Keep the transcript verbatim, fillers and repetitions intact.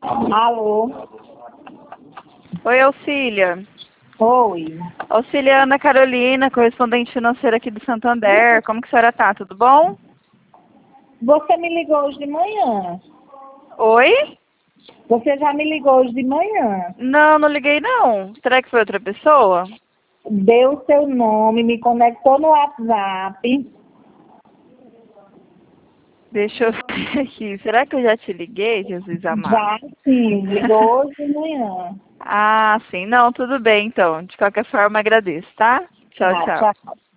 Alô? Oi, Auxília. Oi. Auxiliana Carolina, correspondente financeira aqui do Santander. Como que a senhora tá? Tudo bom? Você me ligou hoje de manhã? Oi? Você já me ligou hoje de manhã? Não, não liguei não. Será que foi outra pessoa? Deu o seu nome, me conectou no WhatsApp. Deixa eu ver aqui. Será que eu já te liguei, Jesus amado? Já sim, ligou hoje de manhã. Ah, sim. Não, tudo bem então. De qualquer forma, agradeço, tá? Tchau, Ah, tchau. tchau.